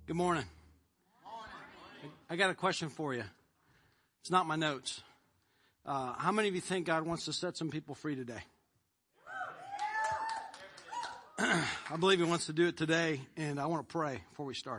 Good morning. I got a question for you. It's not my notes. How many of you think God wants to set some people free today? I believe He wants to do it today, and I want to pray before we start.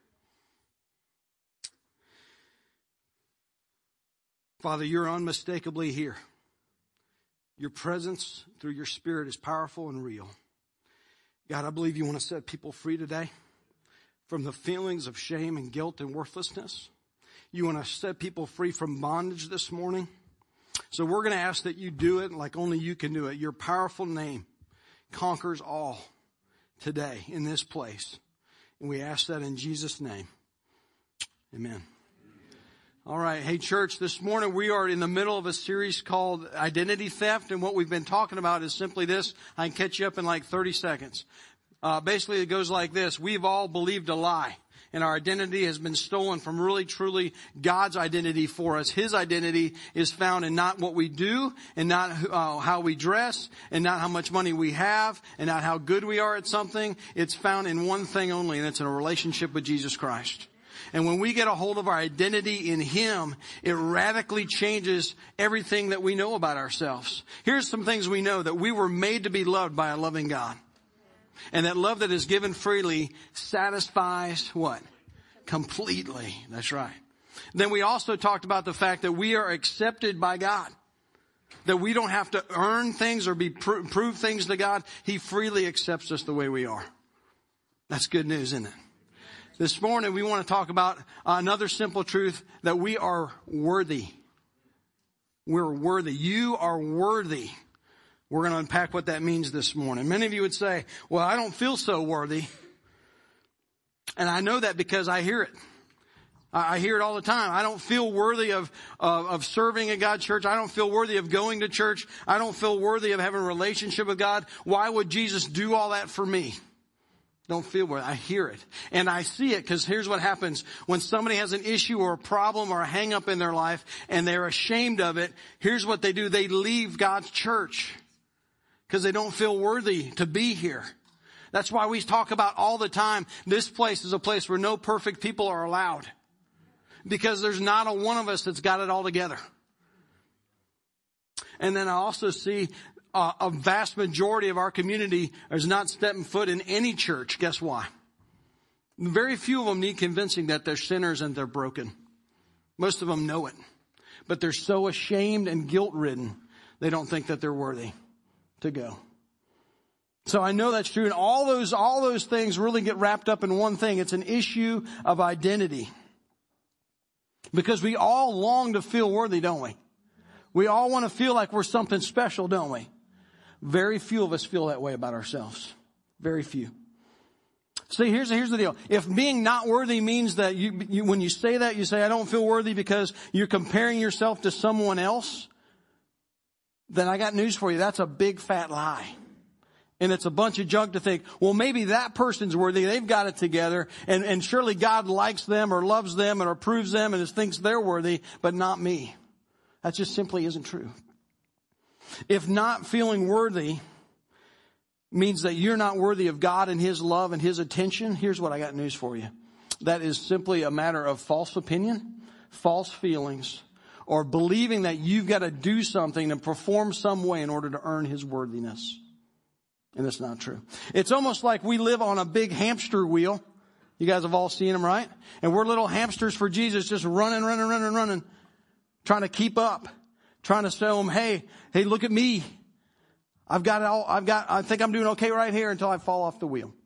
Father, you're unmistakably here. Your presence through your Spirit is powerful and real. God, I believe you want to set people free today from the feelings of shame and guilt and worthlessness. You want to set people free from bondage this morning. So we're going to ask that you do it like only you can do it. Your powerful name conquers all today in this place. And we ask that in Jesus' name. Amen. All right. Hey, church, this morning we are in the middle of a series called Identity Theft. And what we've been talking about is simply this. I can catch you up in like 30 seconds. Basically, it goes like this. We've all believed a lie, and our identity has been stolen from really, truly God's identity for us. His identity is found in not what we do, and not how we dress, and not how much money we have, and not how good we are at something. It's found in one thing only, and it's in a relationship with Jesus Christ. And when we get a hold of our identity in Him, it radically changes everything that we know about ourselves. Here's some things we know: that we were made to be loved by a loving God. And that love that is given freely satisfies what? Completely. That's right. Then we also talked about the fact that we are accepted by God. That we don't have to earn things or prove things to God. He freely accepts us the way we are. That's good news, isn't it? This morning we want to talk about another simple truth, that we are worthy. We're worthy. You are worthy. We're going to unpack what that means this morning. Many of you would say, well, I don't feel so worthy. And I know that because I hear it. I hear it all the time. I don't feel worthy of serving at God's church. I don't feel worthy of going to church. I don't feel worthy of having a relationship with God. Why would Jesus do all that for me? Don't feel worthy. I hear it. And I see it, because here's what happens. When somebody has an issue or a problem or a hang up in their life and they're ashamed of it, here's what they do. They leave God's church because they don't feel worthy to be here. That's why we talk about all the time, this place is a place where no perfect people are allowed. Because there's not a one of us that's got it all together. And then I also see a vast majority of our community is not stepping foot in any church. Guess why? Very few of them need convincing that they're sinners and they're broken. Most of them know it. But they're so ashamed and guilt-ridden, they don't think that they're worthy to go. So I know that's true. And all those things really get wrapped up in one thing. It's an issue of identity. Because we all long to feel worthy, don't we? We all want to feel like we're something special, don't we? Very few of us feel that way about ourselves. Very few. See, here's the deal. If being not worthy means that you when you say that, you say, I don't feel worthy because you're comparing yourself to someone else, then I got news for you. That's a big fat lie. And it's a bunch of junk to think, well, maybe that person's worthy. They've got it together. And surely God likes them or loves them and approves them and thinks they're worthy, but not me. That just simply isn't true. If not feeling worthy means that you're not worthy of God and His love and His attention, here's what I got news for you. That is simply a matter of false opinion, false feelings, or believing that you've got to do something and perform some way in order to earn His worthiness. And that's not true. It's almost like we live on a big hamster wheel. You guys have all seen them, right? And we're little hamsters for Jesus, just running, trying to keep up, trying to show Him, hey, look at me. I've got it all. I think I'm doing okay right here, until I fall off the wheel.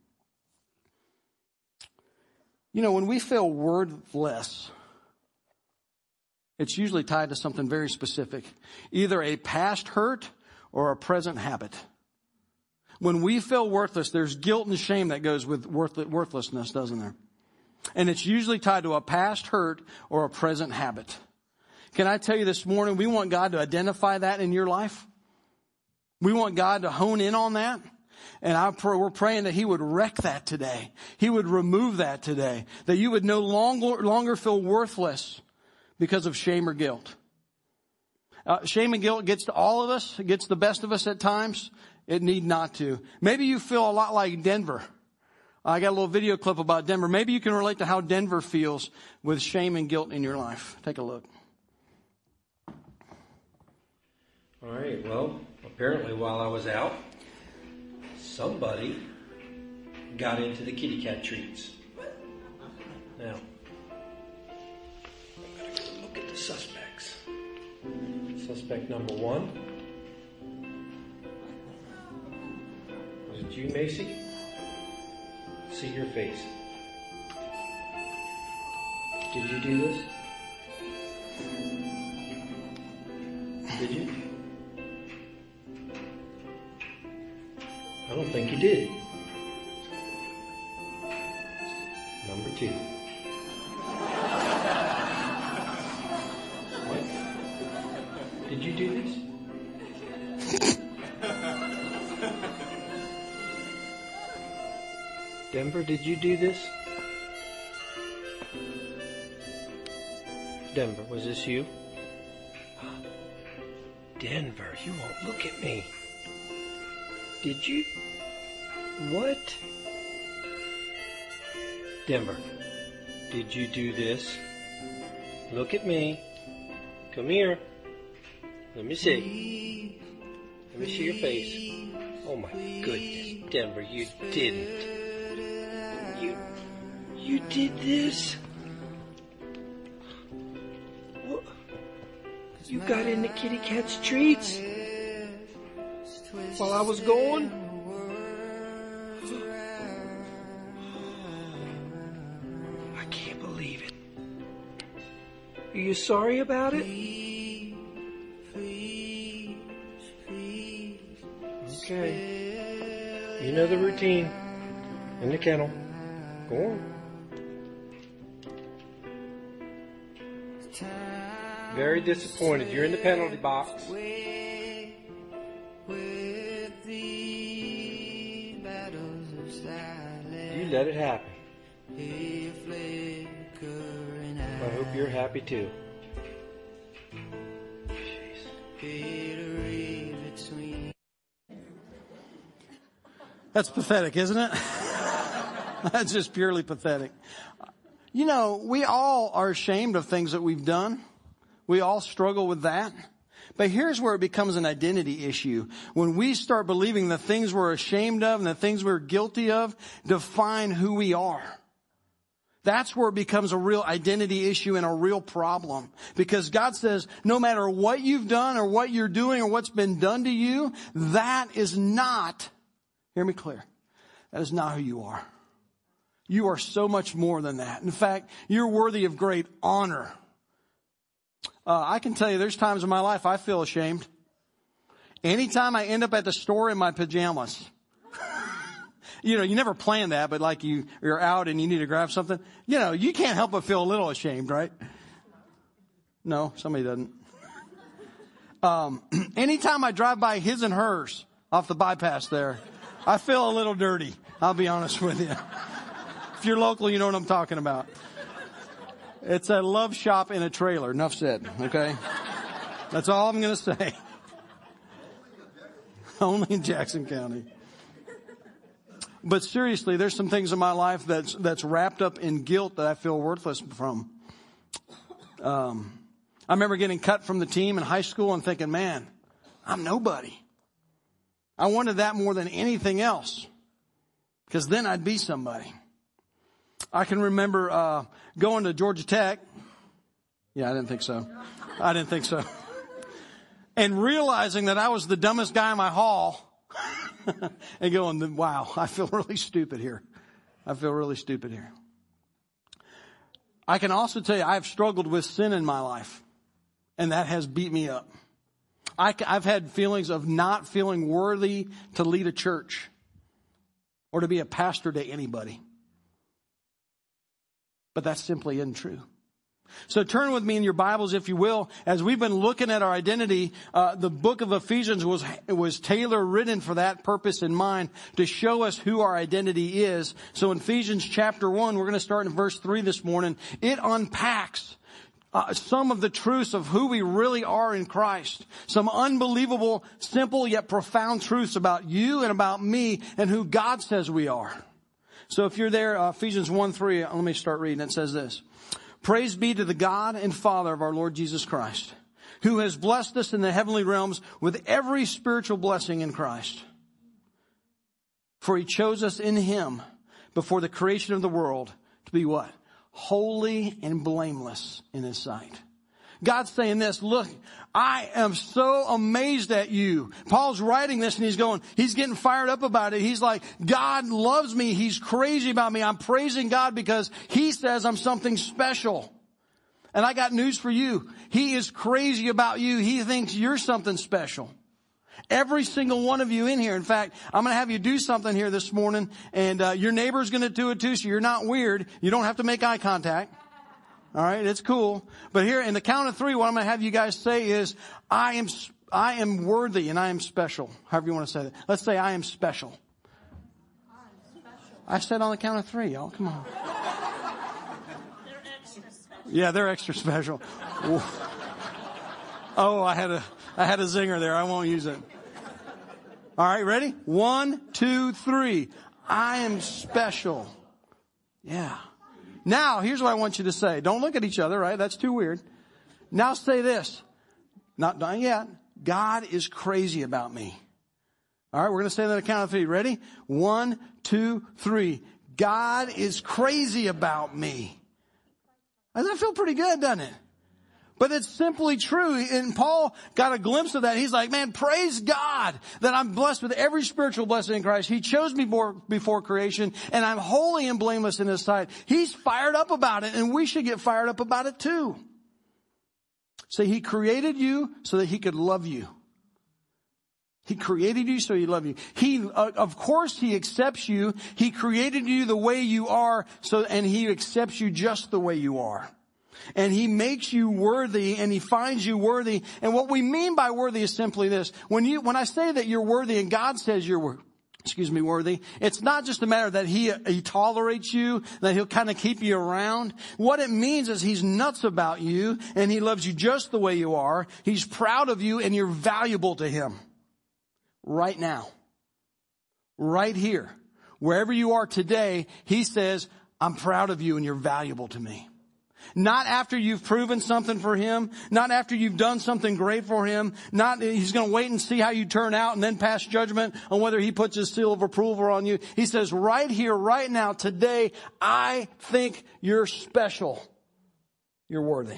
You know, when we feel worthless, it's usually tied to something very specific, either a past hurt or a present habit. When we feel worthless, there's guilt and shame that goes with worthlessness, doesn't there? And it's usually tied to a past hurt or a present habit. Can I tell you this morning, we want God to identify that in your life. We want God to hone in on that. And we're praying that He would wreck that today. He would remove that today. That you would no longer feel worthless because of shame or guilt. Shame and guilt gets to all of us. It gets the best of us at times. It need not to. Maybe you feel a lot like Denver. I got a little video clip about Denver. Maybe you can relate to how Denver feels with shame and guilt in your life. Take a look. All right, well, apparently while I was out, somebody got into the kitty cat treats. Now, I'm going to go look at the suspects. Suspect number 1. Was it you, Macy? See your face. Did you do this? Did you? I don't think you did. Number 2. What? Did you do this? Denver, did you do this? Denver, was this you? Denver, you won't look at me. Did you? What? Denver, did you do this? Look at me. Come here. Let me see. Let me see your face. Oh my goodness, Denver, you didn't. You did this? What? You got into kitty cat's treats while I was gone? I can't believe it. Are you sorry about it? Okay. You know the routine. In the kennel. Go on. Very disappointed. You're in the penalty box. You let it happen. I hope you're happy too. That's pathetic, isn't it? That's just purely pathetic. You know, we all are ashamed of things that we've done. We all struggle with that. But here's where it becomes an identity issue. When we start believing the things we're ashamed of and the things we're guilty of define who we are. That's where it becomes a real identity issue and a real problem. Because God says, no matter what you've done or what you're doing or what's been done to you, that is not, hear me clear, that is not who you are. You are so much more than that. In fact, you're worthy of great honor. I can tell you there's times in my life I feel ashamed. Anytime I end up at the store in my pajamas. You know, you never plan that, but like you're out and you need to grab something. You know, you can't help but feel a little ashamed, right? No, somebody doesn't. Anytime I drive by his and hers off the bypass there, I feel a little dirty. I'll be honest with you. If you're local, you know what I'm talking about. It's a love shop in a trailer. Enough said, okay? That's all I'm going to say. Only in Jackson County. But seriously, there's some things in my life that's wrapped up in guilt that I feel worthless from. I remember getting cut from the team in high school and thinking, man, I'm nobody. I wanted that more than anything else, because then I'd be somebody. I can remember going to Georgia Tech. Yeah, I didn't think so. And realizing that I was the dumbest guy in my hall. And going, wow, I feel really stupid here. I can also tell you I've struggled with sin in my life. And that has beat me up. I've had feelings of not feeling worthy to lead a church or to be a pastor to anybody. But that simply isn't true. So turn with me in your Bibles, if you will. As we've been looking at our identity, the book of Ephesians was tailor-written for that purpose in mind, to show us who our identity is. So in Ephesians chapter 1, we're going to start in verse 3 this morning. It unpacks some of the truths of who we really are in Christ. Some unbelievable, simple yet profound truths about you and about me and who God says we are. So if you're there, Ephesians 1:3, let me start reading. It says this. Praise be to the God and Father of our Lord Jesus Christ, who has blessed us in the heavenly realms with every spiritual blessing in Christ. For he chose us in him before the creation of the world to be what? Holy and blameless in his sight. God's saying this, look, I am so amazed at you. Paul's writing this and he's getting fired up about it. He's like, God loves me. He's crazy about me. I'm praising God because he says I'm something special. And I got news for you. He is crazy about you. He thinks you're something special. Every single one of you in here. In fact, I'm going to have you do something here this morning, and your neighbor's going to do it too, so you're not weird. You don't have to make eye contact. All right, it's cool. But here, in the count of 3, what I'm going to have you guys say is, I am worthy and I am special. However you want to say that. Let's say I am special. I said on the count of 3, y'all. Come on. They're extra special. Yeah, they're extra special. Oh, I had a zinger there. I won't use it. All right, ready? 1, 2, 3. I am special. Yeah. Now, here's what I want you to say. Don't look at each other, right? That's too weird. Now say this. Not done yet. God is crazy about me. All right, we're going to say that on the count of 3. Ready? 1, 2, 3. God is crazy about me. Doesn't that feel pretty good, doesn't it? But it's simply true. And Paul got a glimpse of that. He's like, man, praise God that I'm blessed with every spiritual blessing in Christ. He chose me before creation, and I'm holy and blameless in his sight. He's fired up about it, and we should get fired up about it too. So he created you so that he could love you. He created you so he loved you. Of course, he accepts you. He created you the way you are, and he accepts you just the way you are. And he makes you worthy, and he finds you worthy. And what we mean by worthy is simply this. When I say that you're worthy and God says you're worthy, it's not just a matter that he tolerates you, that he'll kind of keep you around. What it means is he's nuts about you, and he loves you just the way you are. He's proud of you, and you're valuable to him. Right now. Right here. Wherever you are today, he says, I'm proud of you, and you're valuable to me. Not after you've proven something for him. Not after you've done something great for him. He's going to wait and see how you turn out and then pass judgment on whether he puts his seal of approval on you. He says, right here, right now, today, I think you're special. You're worthy.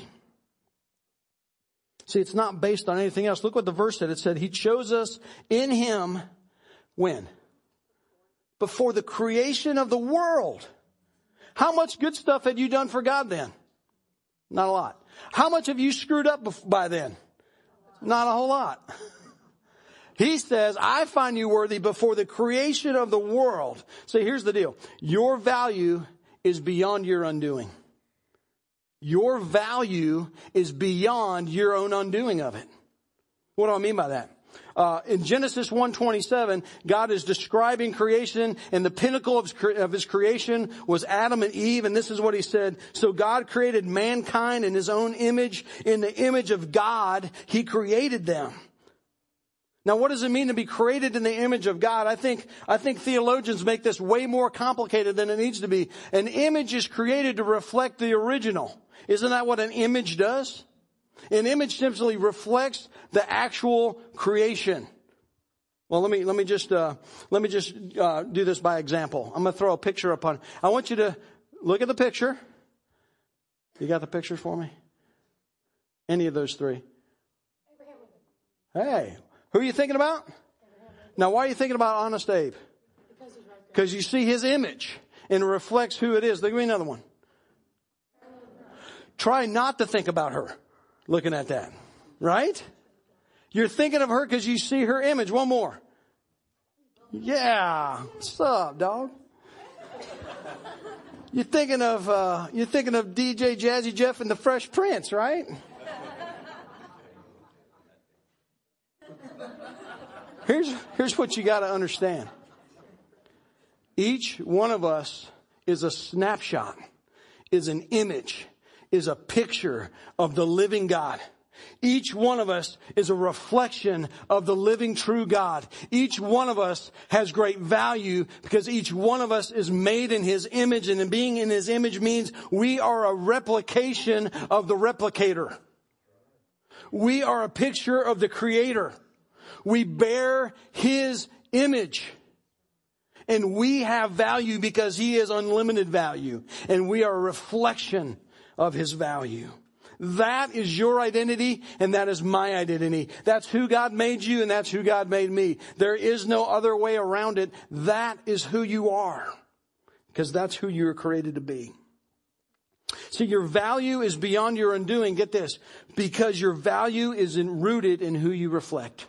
See, it's not based on anything else. Look what the verse said. It said, he chose us in him. When? Before the creation of the world. How much good stuff had you done for God then? Not a lot. How much have you screwed up by then? Not a whole lot. He says, I find you worthy before the creation of the world. So here's the deal. Your value is beyond your undoing. Your value is beyond your own undoing of it. What do I mean by that? In Genesis 1:27, God is describing creation, and the pinnacle of his creation was Adam and Eve, and this is what he said. So God created mankind in his own image. In the image of God, he created them. Now, what does it mean to be created in the image of God? I think theologians make this way more complicated than it needs to be. An image is created to reflect the original. Isn't that what an image does? An image simply reflects the actual creation. Well, let me just do this by example. I'm going to throw a picture up on. I want you to look at the picture. You got the pictures for me? Any of those 3? Hey, who are you thinking about? Now, why are you thinking about Honest Abe? Because you see his image and it reflects who it is. Give me another one. Try not to think about her. Looking at that, right? You're thinking of her because you see her image. One more. Yeah. What's up, dog? You're thinking of DJ Jazzy Jeff and the Fresh Prince, right? Here's what you got to understand. Each one of us is a snapshot, is an image, is a picture of the living God. Each one of us is a reflection of the living true God. Each one of us has great value because each one of us is made in His image, and being in His image means we are a replication of the replicator. We are a picture of the Creator. We bear His image. And we have value because He has unlimited value. And we are a reflection of His value. That is your identity, and that is my identity. That's who God made you, and that's who God made me. There is no other way around it. That is who you are, because that's who you were created to be. See, your value is beyond your undoing. Get this, because your value is rooted in who you reflect.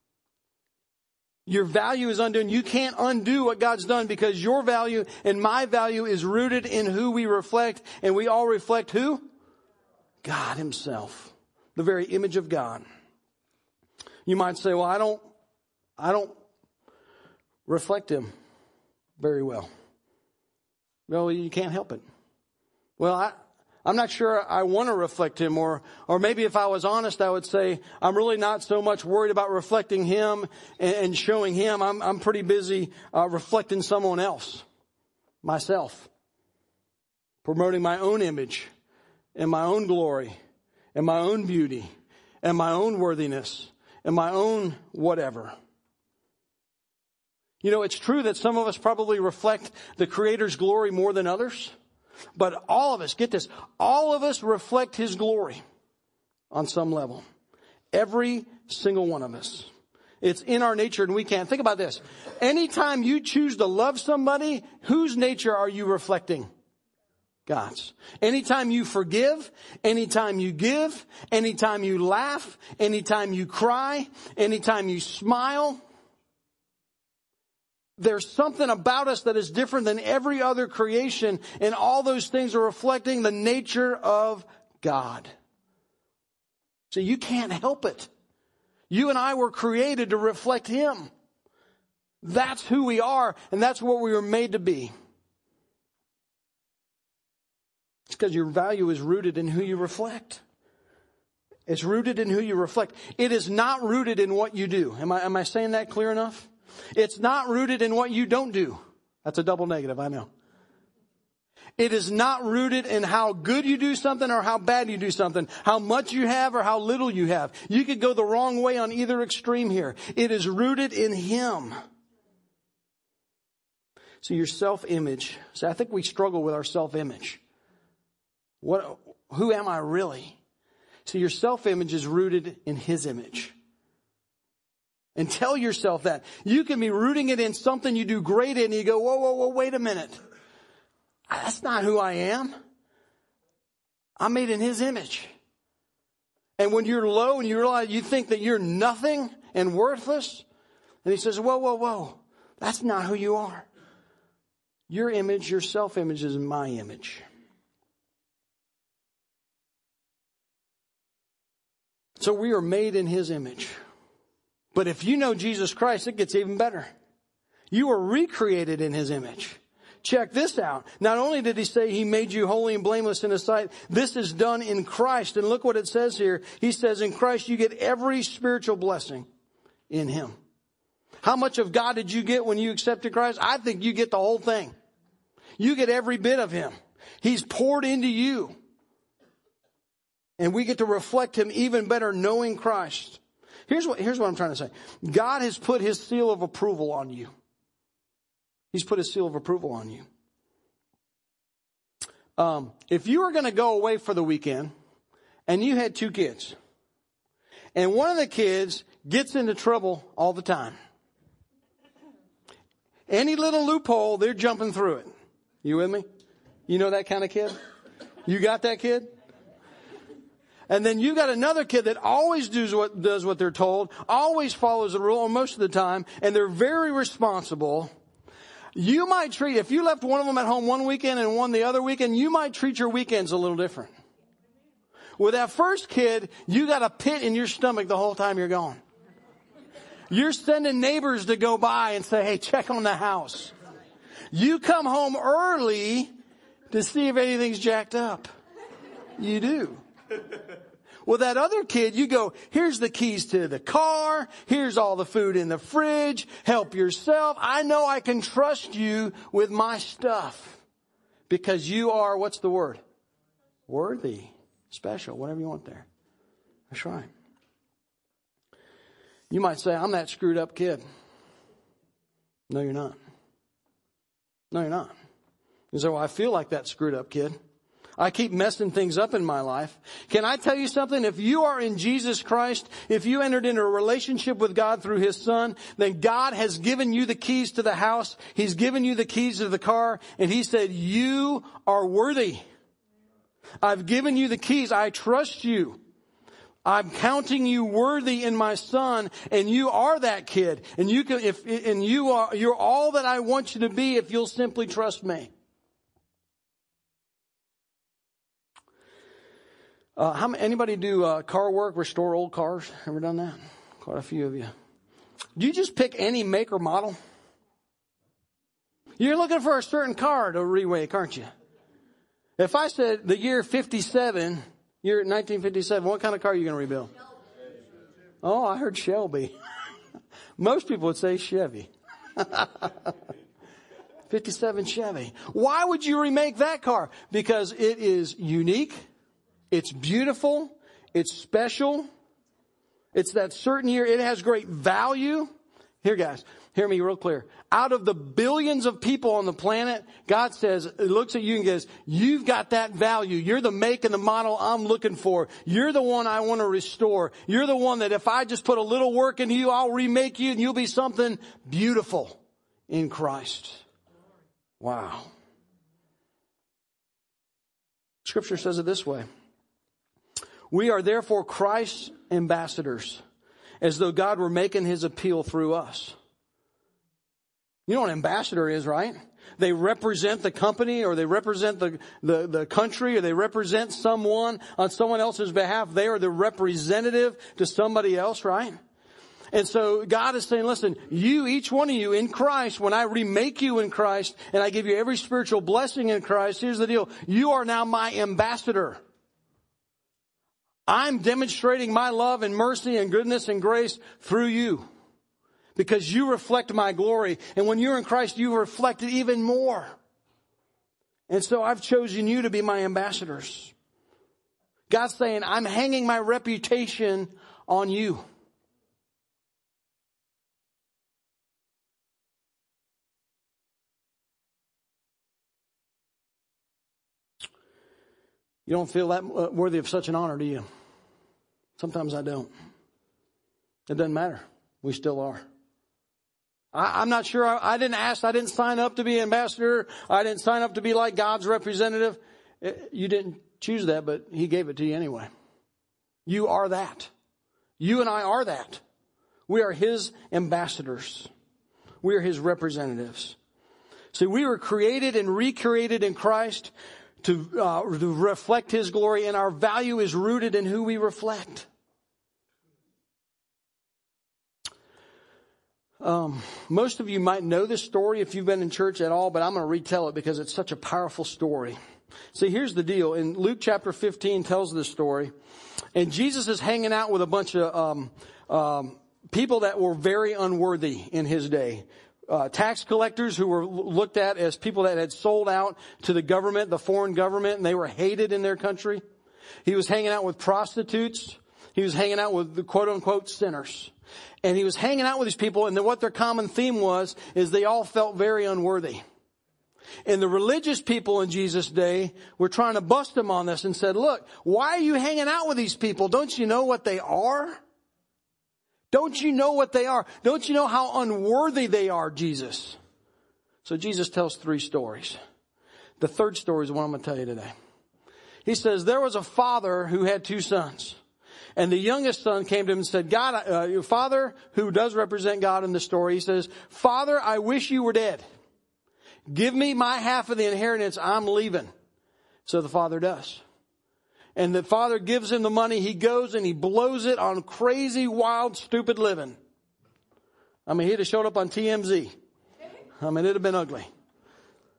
Your value is undone. You can't undo what God's done because your value and my value is rooted in who we reflect, and we all reflect who? God Himself, the very image of God. You might say, well, I don't reflect Him very well. Well, you can't help it. Well, I'm not sure I want to reflect Him, or maybe if I was honest, I would say I'm really not so much worried about reflecting Him and showing Him. I'm pretty busy reflecting someone else, myself, promoting my own image and my own glory and my own beauty and my own worthiness and my own whatever. You know, it's true that some of us probably reflect the Creator's glory more than others. But all of us, get this, all of us reflect His glory on some level. Every single one of us. It's in our nature and we can't. Think about this. Anytime you choose to love somebody, whose nature are you reflecting? God's. Anytime you forgive, anytime you give, anytime you laugh, anytime you cry, anytime you smile, there's something about us that is different than every other creation, and all those things are reflecting the nature of God. So you can't help it. You and I were created to reflect Him. That's who we are, and that's what we were made to be. It's because your value is rooted in who you reflect. It's rooted in who you reflect. It is not rooted in what you do. Am I saying that clear enough? It's not rooted in what you don't do. That's a double negative, I know. It is not rooted in how good you do something or how bad you do something, how much you have or how little you have. You could go the wrong way on either extreme here. It is rooted in Him. So your self-image. So I think we struggle with our self-image. Who am I really? So your self-image is rooted in His image. And tell yourself that. You can be rooting it in something you do great in, and you go, whoa, wait a minute. That's not who I am. I'm made in His image. And when you're low and you realize you think that you're nothing and worthless, and He says, whoa, that's not who you are. Your image, your self-image is my image. So we are made in His image. But if you know Jesus Christ, it gets even better. You are recreated in His image. Check this out. Not only did He say He made you holy and blameless in His sight, this is done in Christ. And look what it says here. He says in Christ you get every spiritual blessing in Him. How much of God did you get when you accepted Christ? I think you get the whole thing. You get every bit of Him. He's poured into you. And we get to reflect Him even better knowing Christ. Here's what I'm trying to say. God has put His seal of approval on you. He's put His seal of approval on you. If you were going to go away for the weekend and you had 2 kids and one of the kids gets into trouble all the time, any little loophole, they're jumping through it. You with me? You know that kind of kid? You got that kid? And then you got another kid that always does what they're told, always follows the rule, or most of the time, and they're very responsible. You might treat, if you left one of them at home one weekend and one the other weekend, you might treat your weekends a little different. With that first kid, you got a pit in your stomach the whole time you're gone. You're sending neighbors to go by and say, hey, check on the house. You come home early to see if anything's jacked up. You do. With that other kid, you go, here's the keys to the car. Here's all the food in the fridge. Help yourself. I know I can trust you with my stuff because you are, what's the word? Worthy, special, whatever you want there. That's right. You might say, I'm that screwed up kid. No, you're not. No, you're not. You say, well, I feel like that screwed up kid. I keep messing things up in my life. Can I tell you something? If you are in Jesus Christ, if you entered into a relationship with God through His Son, then God has given you the keys to the house. He's given you the keys to the car. And He said, you are worthy. I've given you the keys. I trust you. I'm counting you worthy in my Son, and you are that kid. And you can, you're all that I want you to be if you'll simply trust me. Anybody do car work, restore old cars? Ever done that? Quite a few of you. Do you just pick any make or model? You're looking for a certain car to remake, aren't you? If I said the year 57, year 1957, what kind of car are you going to rebuild? Oh, I heard Shelby. Most people would say Chevy. 57 Chevy. Why would you remake that car? Because it is unique. It's beautiful. It's special. It's that certain year. It has great value. Here, guys, hear me real clear. Out of the billions of people on the planet, God says, looks at you and goes, you've got that value. You're the make and the model I'm looking for. You're the one I want to restore. You're the one that if I just put a little work into you, I'll remake you and you'll be something beautiful in Christ. Wow. Scripture says it this way. We are therefore Christ's ambassadors, as though God were making His appeal through us. You know what an ambassador is, right? They represent the company, or they represent the country, or they represent someone on someone else's behalf. They are the representative to somebody else, right? And so God is saying, listen, you, each one of you in Christ, when I remake you in Christ and I give you every spiritual blessing in Christ, here's the deal. You are now my ambassador. I'm demonstrating my love and mercy and goodness and grace through you because you reflect my glory. And when you're in Christ, you reflect it even more. And so I've chosen you to be my ambassadors. God's saying, I'm hanging my reputation on you. You don't feel that worthy of such an honor, do you? Sometimes I don't. It doesn't matter. We still are. I'm not sure. I didn't ask. I didn't sign up to be ambassador. I didn't sign up to be like God's representative. You didn't choose that, but He gave it to you anyway. You are that. You and I are that. We are His ambassadors. We are His representatives. See, we were created and recreated in Christ to reflect His glory, and our value is rooted in who we reflect. Most of you might know this story if you've been in church at all, but I'm going to retell it because it's such a powerful story. See, here's the deal. In Luke chapter 15 tells this story, and Jesus is hanging out with a bunch of people that were very unworthy in His day. Tax collectors who were looked at as people that had sold out to the government, the foreign government, and they were hated in their country. He was hanging out with prostitutes. He was hanging out with the quote-unquote sinners. And he was hanging out with these people, and then what their common theme was is they all felt very unworthy. And the religious people in Jesus' day were trying to bust him on this and said, look, why are you hanging out with these people? Don't you know what they are? Don't you know what they are? Don't you know how unworthy they are, Jesus? So Jesus tells 3 stories. The third story is the one I'm going to tell you today. He says, there was a father who had 2 sons. And the youngest son came to him and said, God, your father, who does represent God in the story, he says, Father, I wish you were dead. Give me my half of the inheritance. I'm leaving. So the father does. And the father gives him the money. He goes and he blows it on crazy, wild, stupid living. I mean, he'd have showed up on TMZ. I mean, it'd have been ugly.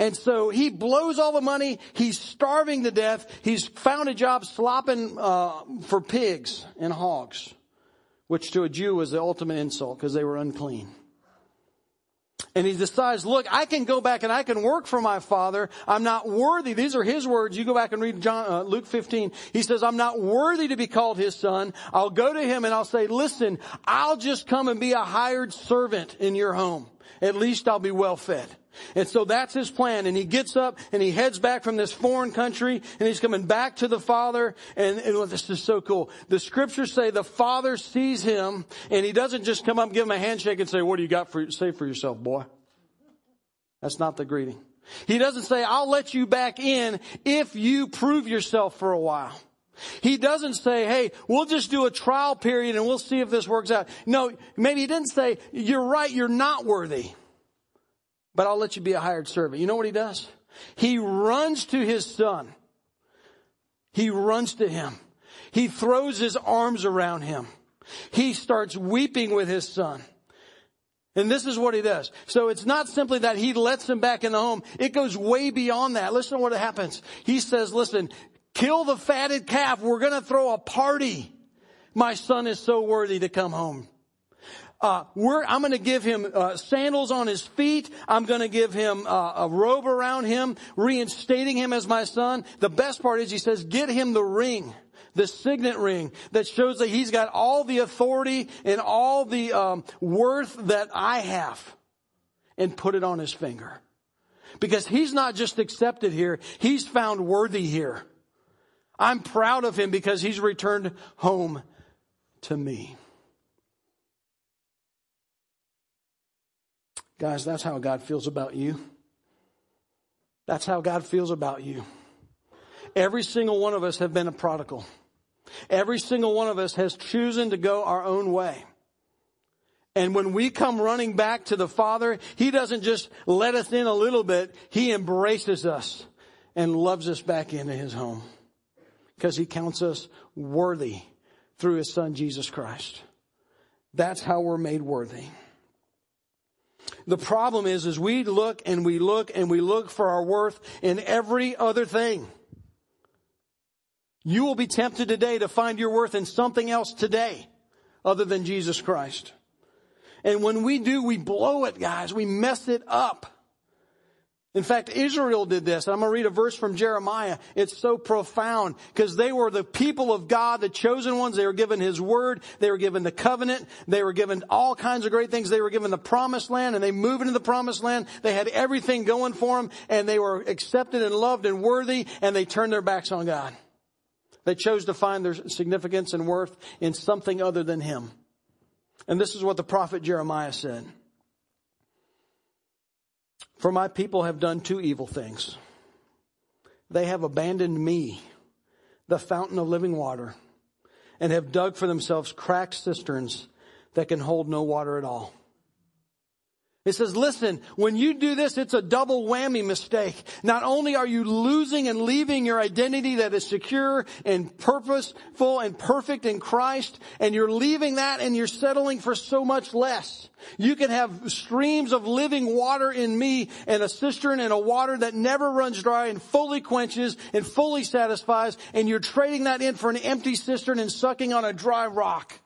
And so he blows all the money. He's starving to death. He's found a job slopping for pigs and hogs, which to a Jew was the ultimate insult because they were unclean. And he decides, look, I can go back and I can work for my father. I'm not worthy. These are his words. You go back and read Luke 15. He says, I'm not worthy to be called his son. I'll go to him and I'll say, listen, I'll just come and be a hired servant in your home. At least I'll be well fed. And so that's his plan. And he gets up and he heads back from this foreign country and he's coming back to the father. And this is so cool. The scriptures say the father sees him and he doesn't just come up and give him a handshake and say, what do you got to say for yourself, boy? That's not the greeting. He doesn't say, I'll let you back in if you prove yourself for a while. He doesn't say, hey, we'll just do a trial period and we'll see if this works out. No, maybe he didn't say, you're right, you're not worthy, but I'll let you be a hired servant. You know what he does? He runs to his son. He runs to him. He throws his arms around him. He starts weeping with his son. And this is what he does. So it's not simply that he lets him back in the home. It goes way beyond that. Listen to what happens. He says, listen, kill the fatted calf. We're going to throw a party. My son is so worthy to come home. I'm going to give him sandals on his feet. I'm going to give him a robe around him, reinstating him as my son. The best part is he says, get him the ring, the signet ring that shows that he's got all the authority and all the worth that I have, and put it on his finger. Because he's not just accepted here, he's found worthy here. I'm proud of him because he's returned home to me. Guys, that's how God feels about you. That's how God feels about you. Every single one of us have been a prodigal. Every single one of us has chosen to go our own way. And when we come running back to the Father, He doesn't just let us in a little bit. He embraces us and loves us back into His home. Because He counts us worthy through His Son, Jesus Christ. That's how we're made worthy. The problem is we look and we look and we look for our worth in every other thing. You will be tempted today to find your worth in something else today other than Jesus Christ. And when we do, we blow it, guys. We mess it up. In fact, Israel did this. I'm going to read a verse from Jeremiah. It's so profound because they were the people of God, the chosen ones. They were given His word. They were given the covenant. They were given all kinds of great things. They were given the promised land, and they moved into the promised land. They had everything going for them, and they were accepted and loved and worthy, and they turned their backs on God. They chose to find their significance and worth in something other than Him. And this is what the prophet Jeremiah said. For my people have done two evil things. They have abandoned me, the fountain of living water, and have dug for themselves cracked cisterns that can hold no water at all. It says, listen, when you do this, it's a double whammy mistake. Not only are you losing and leaving your identity that is secure and purposeful and perfect in Christ, and you're leaving that and you're settling for so much less. You can have streams of living water in me and a cistern and a water that never runs dry and fully quenches and fully satisfies, and you're trading that in for an empty cistern and sucking on a dry rock.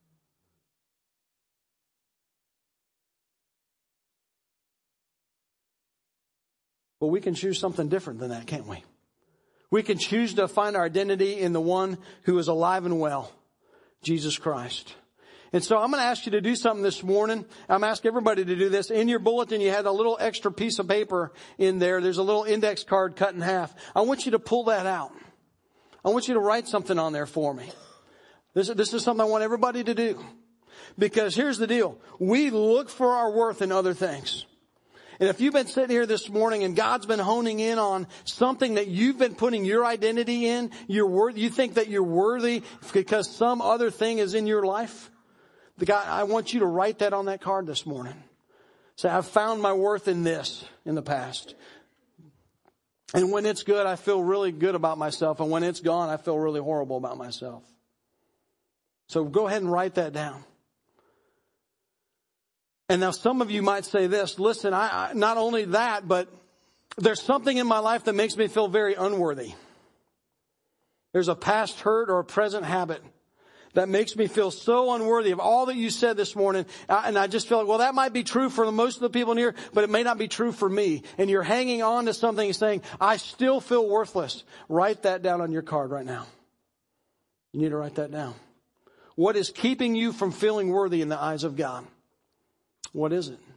But we can choose something different than that, can't we? We can choose to find our identity in the one who is alive and well, Jesus Christ. And so I'm going to ask you to do something this morning. I'm asking everybody to do this. In your bulletin, you had a little extra piece of paper in there. There's a little index card cut in half. I want you to pull that out. I want you to write something on there for me. This is something I want everybody to do. Because here's the deal. We look for our worth in other things. And if you've been sitting here this morning and God's been honing in on something that you've been putting your identity in, you think that you're worthy because some other thing is in your life, I want you to write that on that card this morning. Say, I've found my worth in this in the past. And when it's good, I feel really good about myself. And when it's gone, I feel really horrible about myself. So go ahead and write that down. And now some of you might say this, listen, I not only that, but there's something in my life that makes me feel very unworthy. There's a past hurt or a present habit that makes me feel so unworthy of all that you said this morning. And I just feel like, well, that might be true for most of the people in here, but it may not be true for me. And you're hanging on to something and saying, I still feel worthless. Write that down on your card right now. You need to write that down. What is keeping you from feeling worthy in the eyes of God? What is it?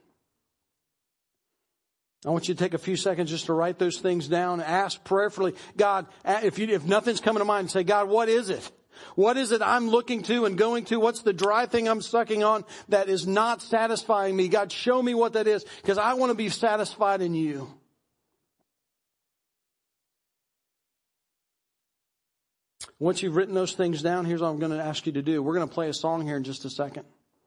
I want you to take a few seconds just to write those things down. Ask prayerfully, God, if nothing's coming to mind, say, God, what is it? What is it I'm looking to and going to? What's the dry thing I'm sucking on that is not satisfying me? God, show me what that is, because I want to be satisfied in you. Once you've written those things down, here's what I'm going to ask you to do. We're going to play a song here in just a second.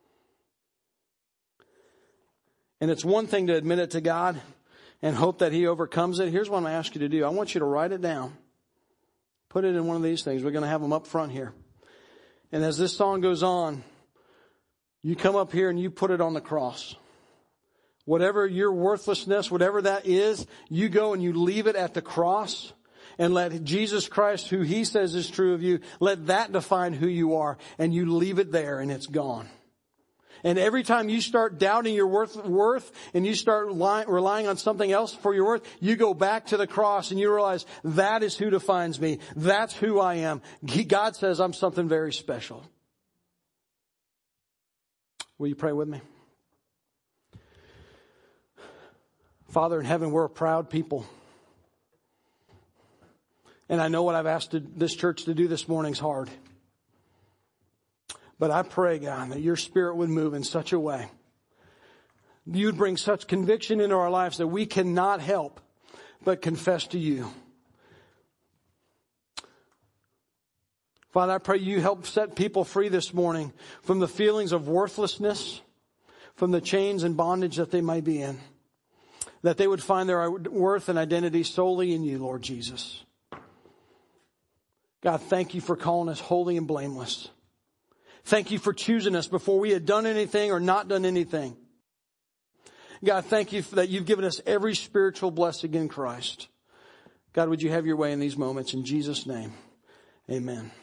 And it's one thing to admit it to God and hope that He overcomes it. Here's what I'm going to ask you to do. I want you to write it down. Put it in one of these things. We're going to have them up front here. And as this song goes on, you come up here and you put it on the cross. Whatever your worthlessness, whatever that is, you go and you leave it at the cross. And let Jesus Christ, who He says is true of you, let that define who you are. And you leave it there and it's gone. And every time you start doubting your worth and you start relying on something else for your worth, you go back to the cross and you realize that is who defines me. That's who I am. God says I'm something very special. Will you pray with me? Father in heaven, we're a proud people. And I know what I've asked this church to do this morning is hard. But I pray, God, that your Spirit would move in such a way. You'd bring such conviction into our lives that we cannot help but confess to you. Father, I pray you help set people free this morning from the feelings of worthlessness, from the chains and bondage that they might be in. That they would find their worth and identity solely in you, Lord Jesus. God, thank you for calling us holy and blameless. Thank you for choosing us before we had done anything or not done anything. God, thank you that you've given us every spiritual blessing in Christ. God, would you have your way in these moments? In Jesus' name, amen.